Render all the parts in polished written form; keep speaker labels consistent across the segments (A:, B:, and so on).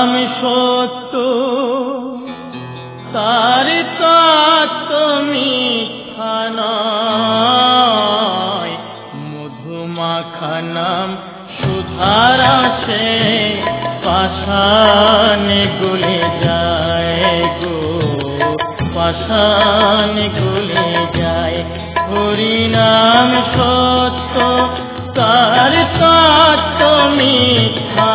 A: নাম সত্য, তার তত্ত্ব মিথ্যা নয়। মধুমাখা নাম সুধার আসে, পাষাণে গলে যায় গো, পাষাণে গলে যায়। হরি নাম সত্য, তার তত্ত্ব মিথ্যা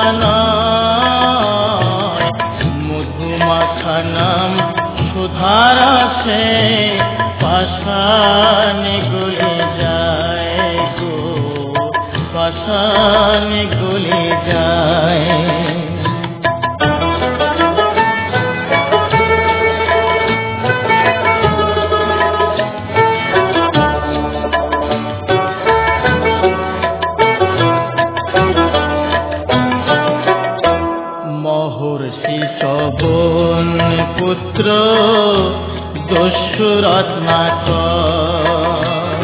A: নয়। মধুমাখা নাম সুধার আসে, পাষাণে গলে যায় গো, পাষাণে গলে যায়। মহর্ষি শবন পুত্র দস্যুরত্নাকর,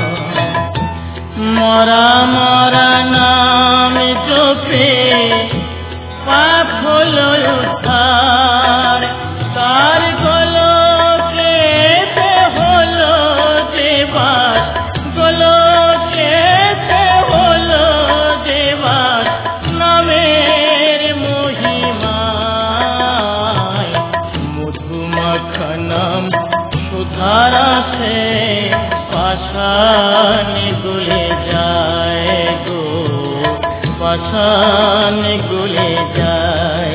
A: মরা মরা নাম জপে পাপ হলো উদ্ধার। তার গোলকেতে হলো যে বাস, গোলকেতে হলো যে বাস, নামের মহিমায়। মধুমাখা নাম সুধার আসে, পাষাণে গলে যায় গো, পাষাণে গলে যায়।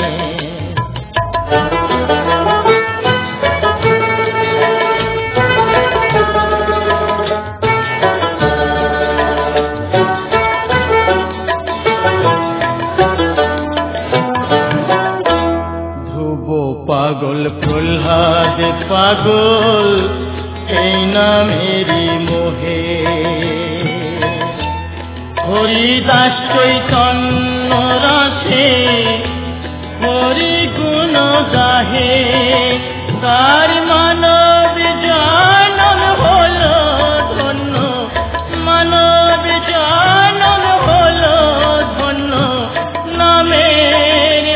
A: ধ্রুব পাগল প্রহ্লাদ পাগল, এই নামেরই মোহে। হরিদাস চৈতন্য রসে হরি গুণ গাহে। তার মানব জনম হলো ধন্য, মানব জনম হলো ধন্য, নামের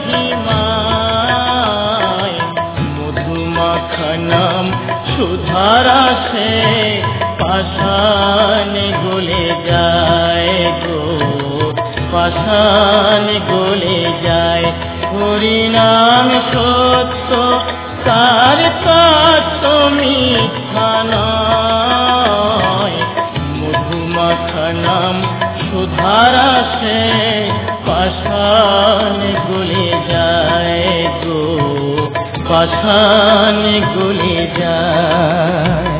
A: মহিমায়। মধুমাখা নাম সুধার আসে, পাষাণে গলে যায় গো, পাষাণে গলে যায়। হরি নাম সত্য, তার তত্ত্ব মিথ্যা নয়। মধুমাখা নাম সুধার আসে, পাষাণে গলে যায় গো, পাষাণে গলে যায়।